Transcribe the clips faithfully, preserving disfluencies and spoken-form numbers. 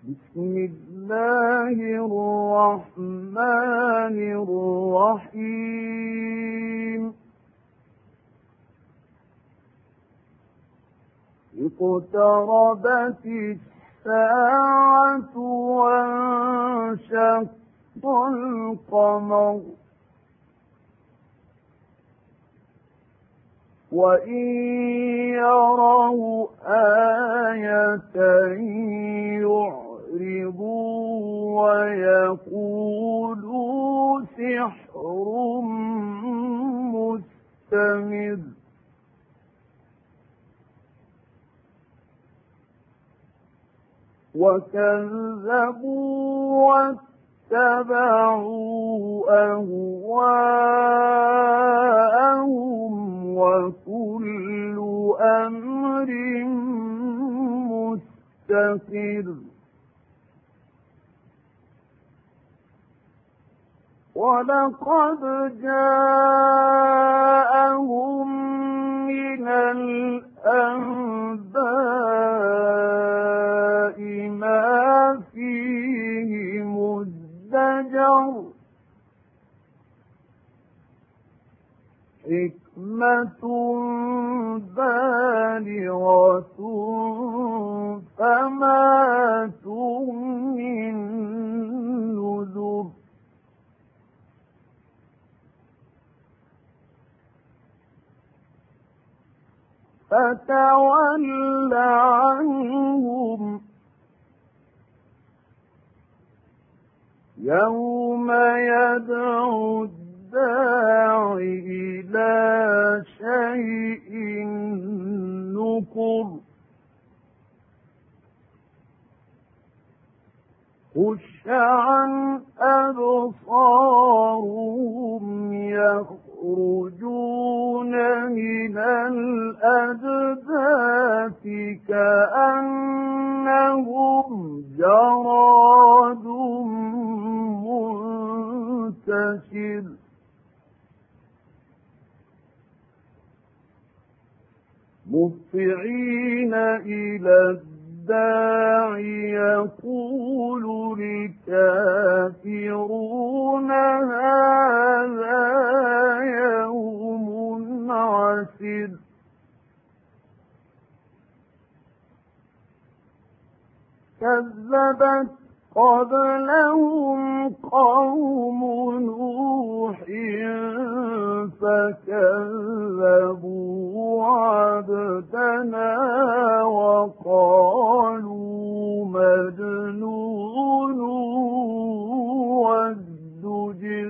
بسم الله الرحمن الرحيم اقتربت الساعة وانشق القمر وإن يروا آية يعرضوا ويقولوا سحر مستمر وكذبوا واتبعوا أهواءهم وكل أمر مستقر ولقد جاءهم من الأنباء ما فيه مزدجر حكمة بالغة فما تغني النذر فتول عنهم يوم يدعو الداع إلى شيء نكر خش عن أبصارهم يخرجون من الأجداث كأنهم جراد منتشر مهطعين إلى الداع يقول الكافرون هذا يوم عسر كذبت قبلهم قوم نوح فكذبوا عبدنا وقالوا مجنون وازدجر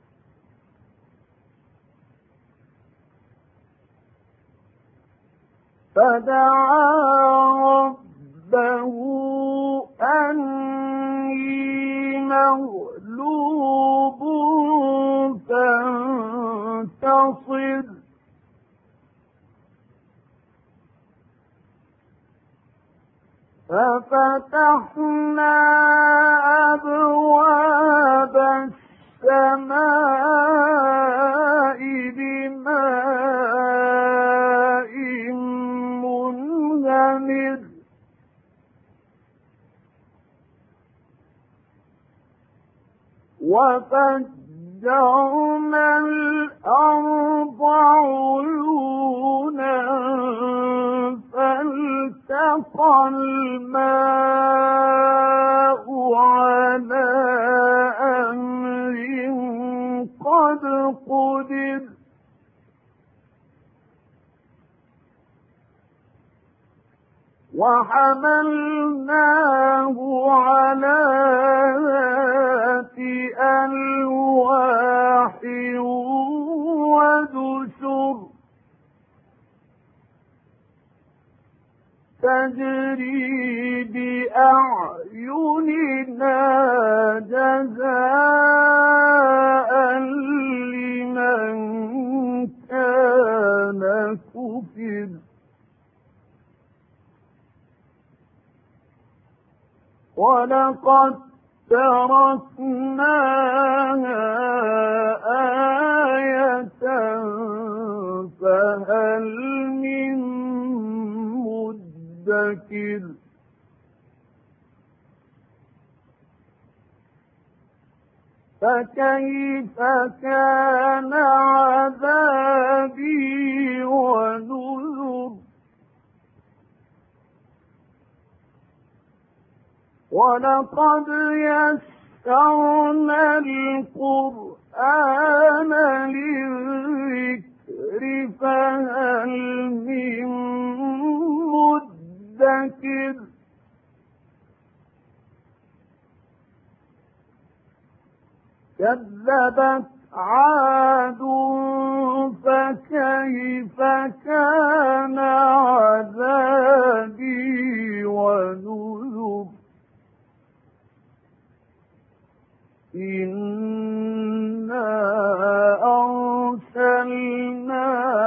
فدعا ربه أني مغلوب فانتصر ففتحنا أبواب السماء بماء منهمر وفجرنا الأرض عيونا فالتقى الماء على أمر قد قدر وحملناه على ذات ألواح ودسر تجري بأعيننا جزاء لمن كان كفر ولقد تركناها آية فهل من مدكر فكيف كان عذابي ونذر ولقد يسرنا القرآن للذكر فهل من مدكر كذبت عاد فكيف كان عذابي ونذر إنا أرسلنا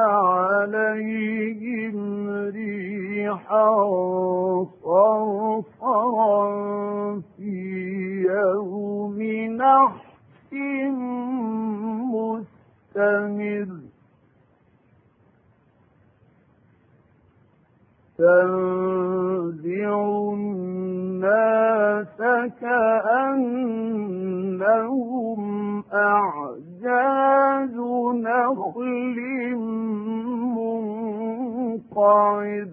عليهم ريحا صرصرا في يوم نحس مستمر تنزع الناس كأنهم أعجاز نخل منقعر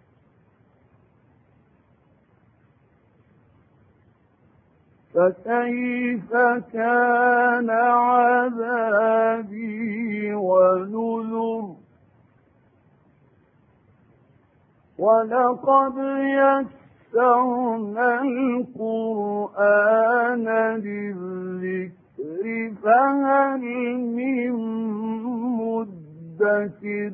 فكيف كان عذابي ونذر ولقد يسرنا القرآن للذكر فهل من مدكر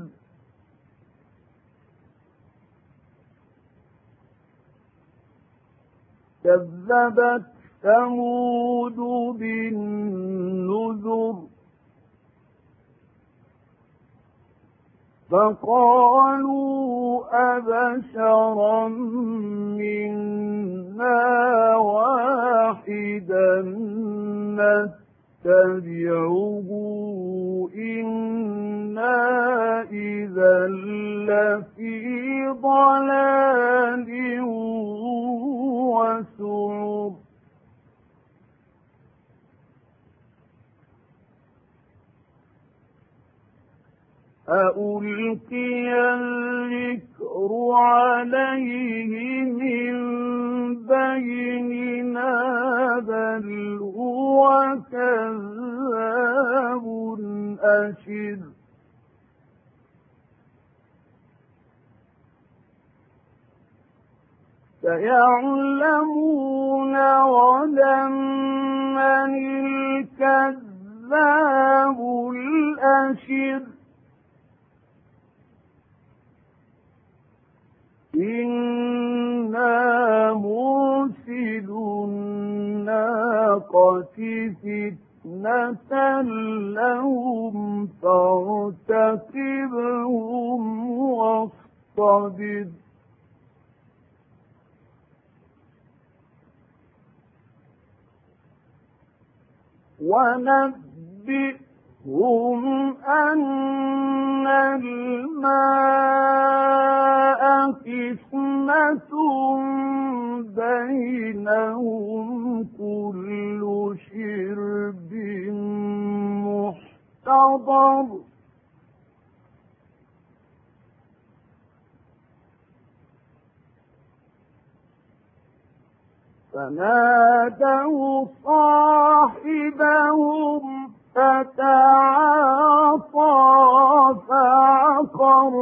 كذبت ثمود بالنذر فقالوا أبشرا منا واحدا نتبعه إنا إذا لفي ضلال وسعر أألقي الذكر عليه من بيننا بل هو كذاب أشر سيعلمون غدا من الكذاب الأشر إنا مرسل الناقة فتنة لهم فارتقبهم واصطبر ونبئهم أن الماء قسمة بينهم كل شرب محتضر فنادوا صاحبهم فتعاطى فعقر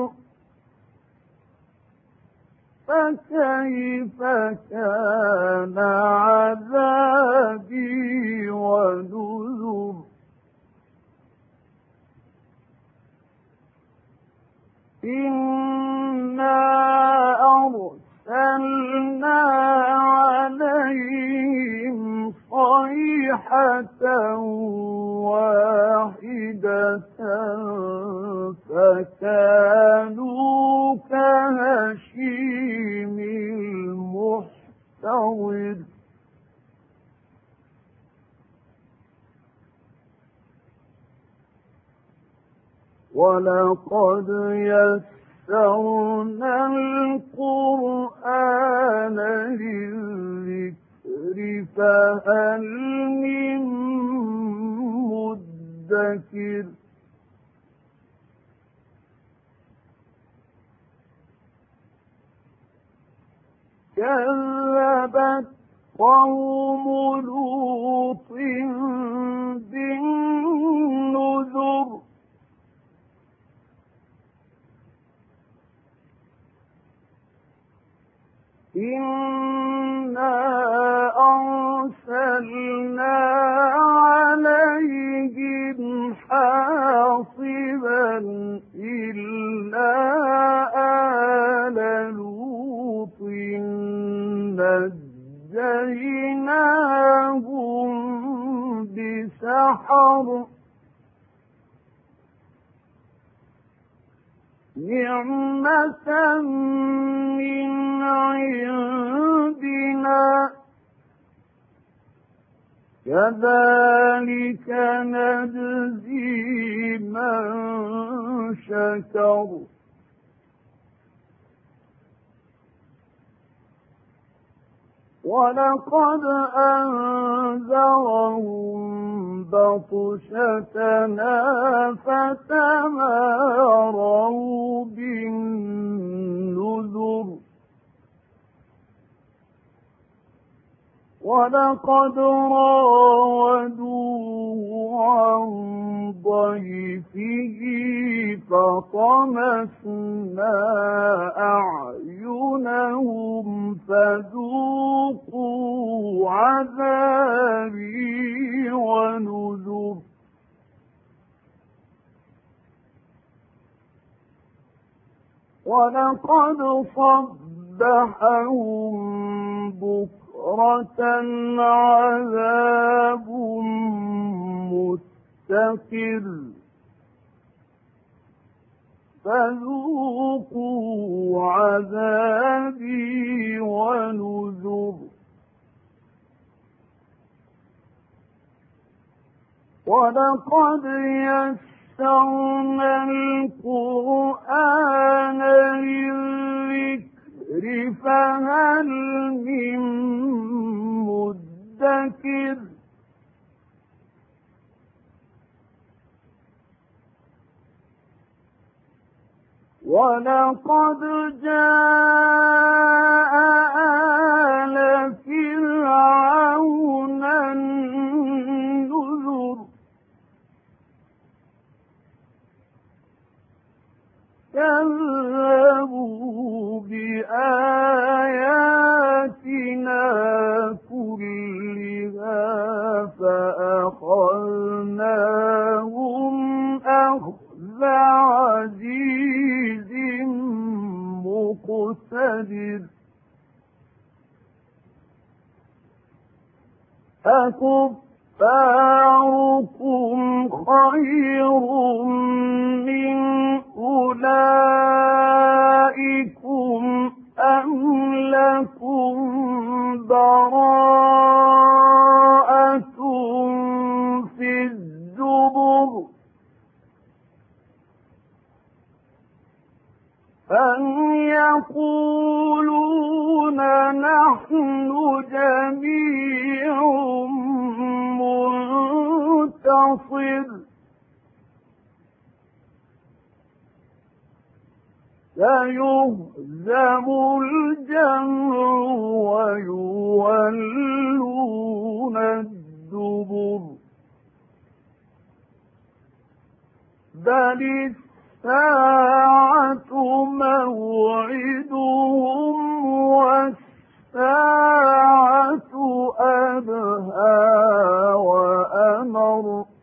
فكيف كان عذابي ونذر إنا أرسلنا عليهم صيحة واحدة فكانوا كهشيم المحتضر ولقد يسرنا القرآن للذكر فهل من مدكر كذبت قوم لوط بالنذر إنا أرسلنا عليهم حاصبا إلا آل لوط نجيناهم بسحر نعمة من عندنا كذلك نجزي من شكر ولقد أنذرهم بطشتنا فتماروا بالنذر ولقد راودوه عن ضيفه فطمسنا أعينهم فذوقوا عذابي ونذر ولقد صبحهم بكرة عذاب مستقر فذوقوا عذابي ونذر ولقد يسرنا القرآن للذكر فهل من مدكر ولقد جاء آل فرعون النذر كذبوا بآياتنا كلها فأخذناهم أخذ عزيز مقتدر أكفاركم خير من أولئكم أم لكم براءة في الزبر أم يقولون نحن جميع منتصر سيهزم الجمع ويولون الدبر بل الساعة موعدهم والساعة أدهى وأمر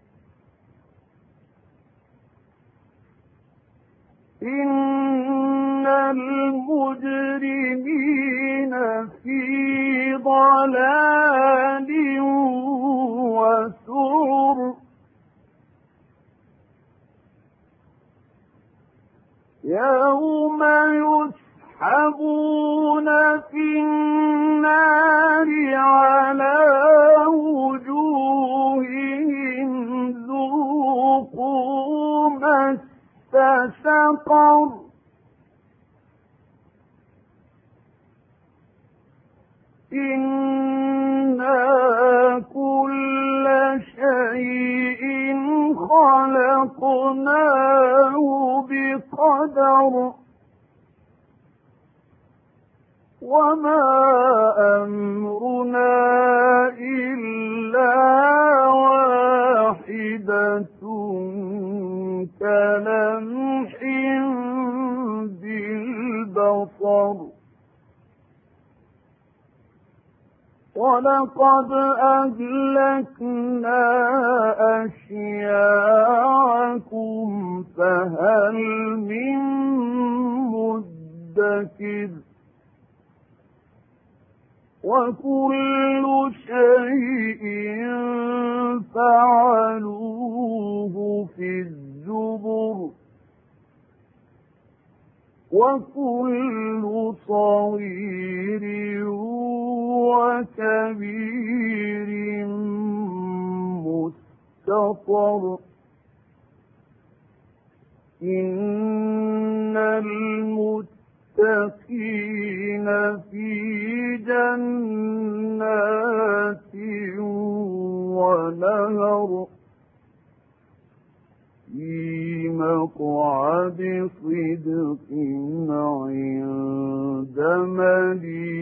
إن المجرمين في ضلال وسعر يوم يسحبون في النار على وجوههم ذوقوا مس سقر إنا كل شيء خلقناه وما أمرنا إلا واحدة كلمح بالبصر ولقد أهلكنا أشياعكم فهل من مدكر وكل شيء فعلوه في الزبر وكل صغير وكبير مستطر إن المتقين في جنات ونهر في مقعد صدق عند مليك